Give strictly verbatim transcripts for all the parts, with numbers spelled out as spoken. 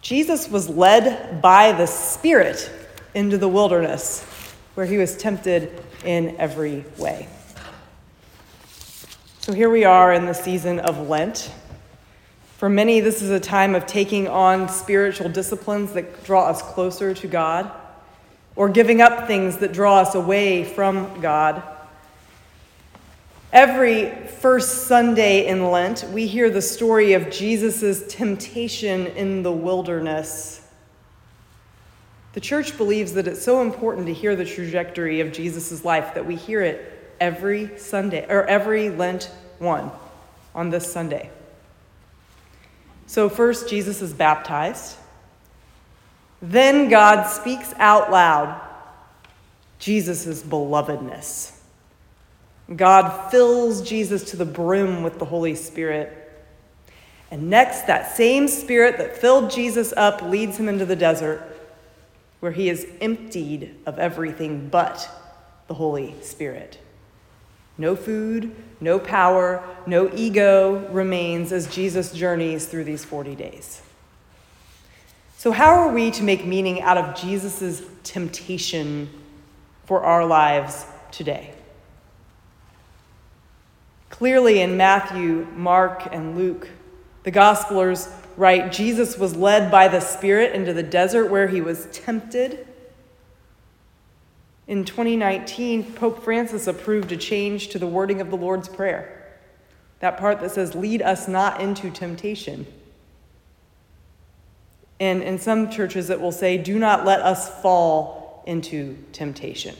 Jesus was led by the Spirit into the wilderness, where he was tempted in every way. So here we are in the season of Lent. For many, this is a time of taking on spiritual disciplines that draw us closer to God, or giving up things that draw us away from God. Every first Sunday in Lent, we hear the story of Jesus' temptation in the wilderness. The church believes that it's so important to hear the trajectory of Jesus' life that we hear it every Sunday, or every Lent one on this Sunday. So first, Jesus is baptized. Then God speaks out loud Jesus' belovedness. God fills Jesus to the brim with the Holy Spirit. And next, that same Spirit that filled Jesus up leads him into the desert, where he is emptied of everything but the Holy Spirit. No food, no power, no ego remains as Jesus journeys through these forty days. So how are we to make meaning out of Jesus' temptation for our lives today? Clearly in Matthew, Mark, and Luke, the Gospelers write, Jesus was led by the Spirit into the desert where he was tempted. In twenty nineteen, Pope Francis approved a change to the wording of the Lord's Prayer. That part that says, lead us not into temptation. And in some churches it will say, do not let us fall into temptation.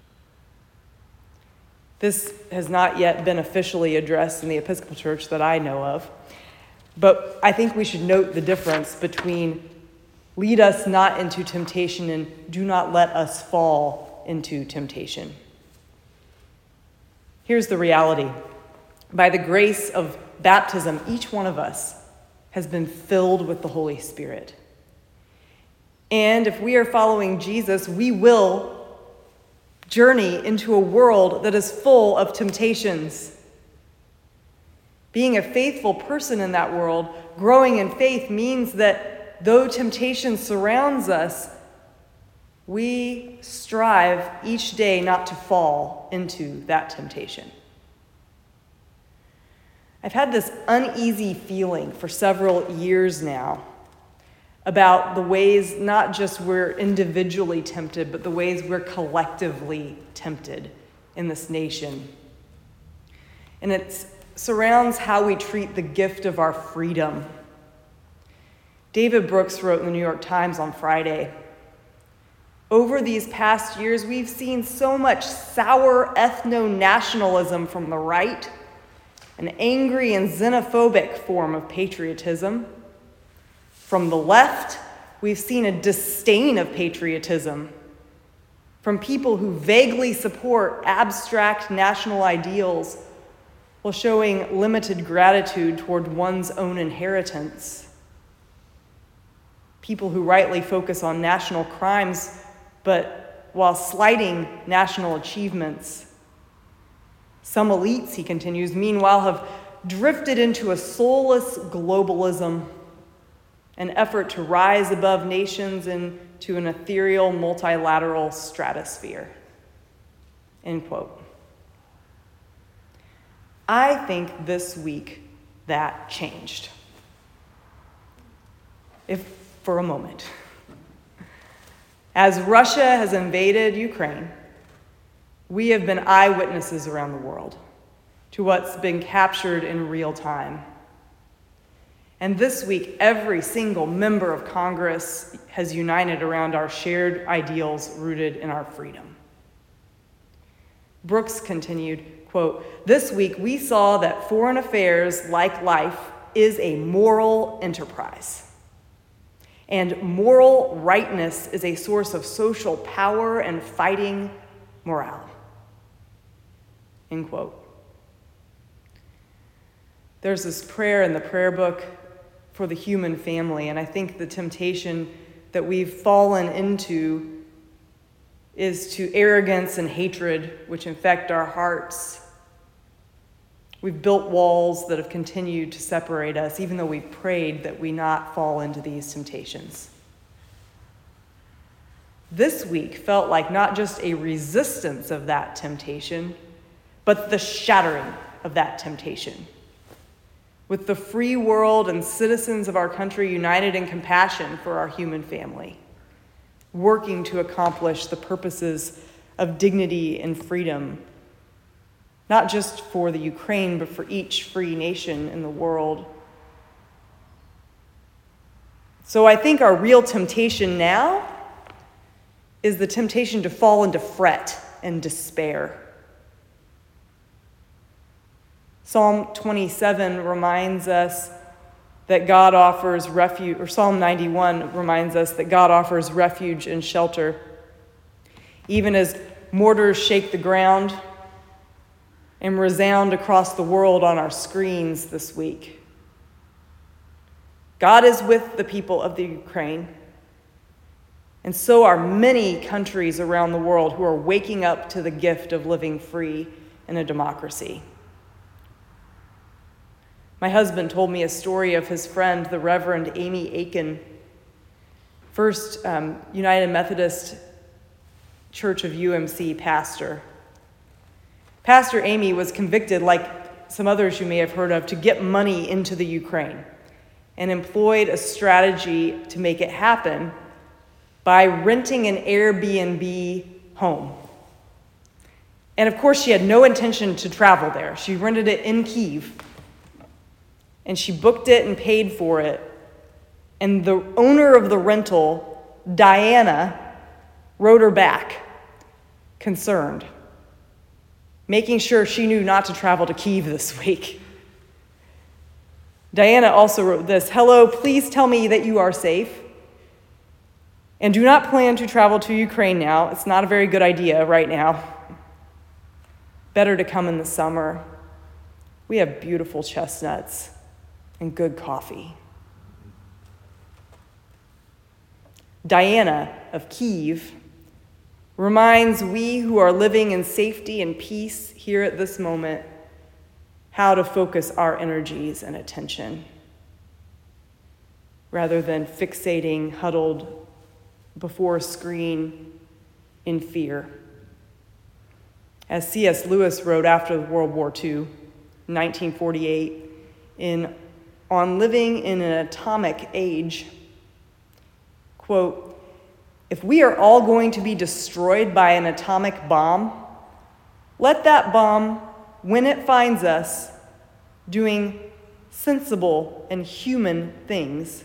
This has not yet been officially addressed in the Episcopal Church that I know of. But I think we should note the difference between lead us not into temptation and do not let us fall into temptation. Here's the reality. By the grace of baptism, each one of us has been filled with the Holy Spirit. And if we are following Jesus, we will journey into a world that is full of temptations. Being a faithful person in that world, growing in faith, means that though temptation surrounds us, we strive each day not to fall into that temptation. I've had this uneasy feeling for several years now about the ways not just we're individually tempted, but the ways we're collectively tempted in this nation. And it surrounds how we treat the gift of our freedom. David Brooks wrote in the New York Times on Friday, over these past years, we've seen so much sour ethno-nationalism from the right, an angry and xenophobic form of patriotism. From the left, we've seen a disdain of patriotism from people who vaguely support abstract national ideals while showing limited gratitude toward one's own inheritance. People who rightly focus on national crimes, but while slighting national achievements. Some elites, he continues, meanwhile have drifted into a soulless globalism, an effort to rise above nations into an ethereal multilateral stratosphere. End quote. I think this week that changed. If for a moment. As Russia has invaded Ukraine, we have been eyewitnesses around the world to what's been captured in real time. And this week, every single member of Congress has united around our shared ideals rooted in our freedom. Brooks continued, quote, this week we saw that foreign affairs, like life, is a moral enterprise. And moral rightness is a source of social power and fighting morale. End quote. There's this prayer in the prayer book for the human family, and I think the temptation that we've fallen into is to arrogance and hatred, which infect our hearts, We've built walls that have continued to separate us, even though we prayed that we not fall into these temptations. This week felt like not just a resistance of that temptation, but the shattering of that temptation. With the free world and citizens of our country united in compassion for our human family, working to accomplish the purposes of dignity and freedom, not just for the Ukraine, but for each free nation in the world. So I think our real temptation now is the temptation to fall into fret and despair. Psalm twenty-seven reminds us that God offers refuge, or Psalm ninety-one reminds us that God offers refuge and shelter. Even as mortars shake the ground and resound across the world on our screens this week, God is with the people of the Ukraine. And so are many countries around the world who are waking up to the gift of living free in a democracy. My husband told me a story of his friend, the Reverend Amy Aiken, First um, United Methodist Church of U M C pastor. Pastor Amy was convicted, like some others you may have heard of, to get money into the Ukraine and employed a strategy to make it happen by renting an Airbnb home. And of course, she had no intention to travel there. She rented it in Kyiv, and she booked it and paid for it. And the owner of the rental, Diana, wrote her back, concerned, making sure she knew not to travel to Kyiv this week. Diana also wrote this: "Hello, please tell me that you are safe and do not plan to travel to Ukraine now. It's not a very good idea right now. Better to come in the summer. We have beautiful chestnuts and good coffee." Diana of Kyiv reminds we who are living in safety and peace here at this moment how to focus our energies and attention rather than fixating huddled before a screen in fear. As C S Lewis wrote after World War Two, nineteen forty-eight, in On Living in an Atomic Age, quote, "If we are all going to be destroyed by an atomic bomb, let that bomb, when it finds us, doing sensible and human things,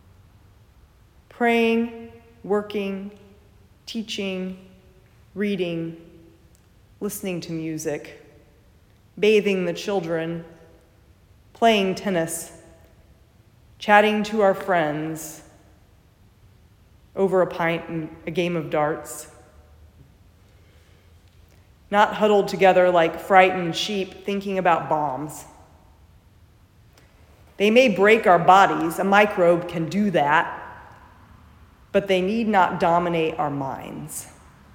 praying, working, teaching, reading, listening to music, bathing the children, playing tennis, chatting to our friends over a pint and a game of darts, not huddled together like frightened sheep thinking about bombs. They may break our bodies, a microbe can do that, but they need not dominate our minds."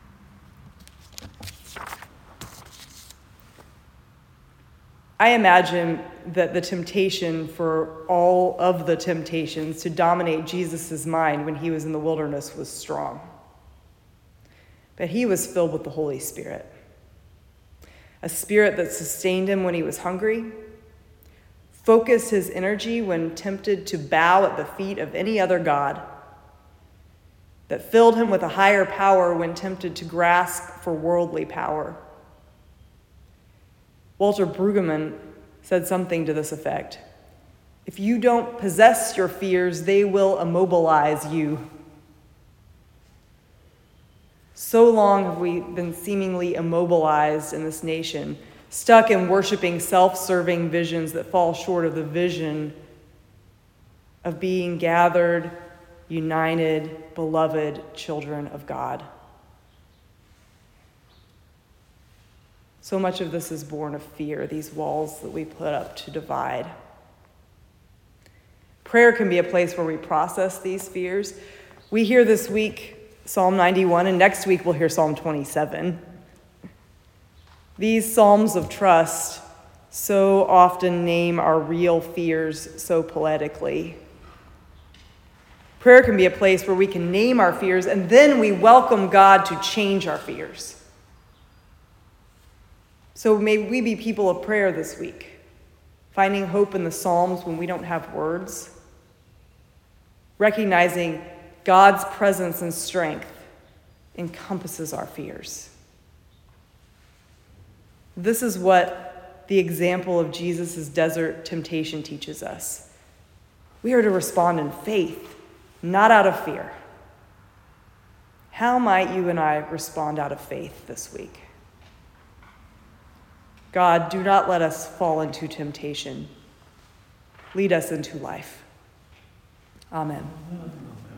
I imagine that the temptation for all of the temptations to dominate Jesus' mind when he was in the wilderness was strong. But he was filled with the Holy Spirit, a spirit that sustained him when he was hungry, focused his energy when tempted to bow at the feet of any other god, that filled him with a higher power when tempted to grasp for worldly power. Walter Brueggemann said something to this effect: "If you don't possess your fears, they will immobilize you." So long have we been seemingly immobilized in this nation, stuck in worshiping self-serving visions that fall short of the vision of being gathered, united, beloved children of God. So much of this is born of fear, these walls that we put up to divide. Prayer can be a place where we process these fears. We hear this week Psalm ninety-one, and next week we'll hear Psalm twenty-seven. These psalms of trust so often name our real fears so poetically. Prayer can be a place where we can name our fears and then we welcome God to change our fears. So may we be people of prayer this week, finding hope in the Psalms when we don't have words, recognizing God's presence and strength encompasses our fears. This is what the example of Jesus' desert temptation teaches us. We are to respond in faith, not out of fear. How might you and I respond out of faith this week? God, do not let us fall into temptation. Lead us into life. Amen.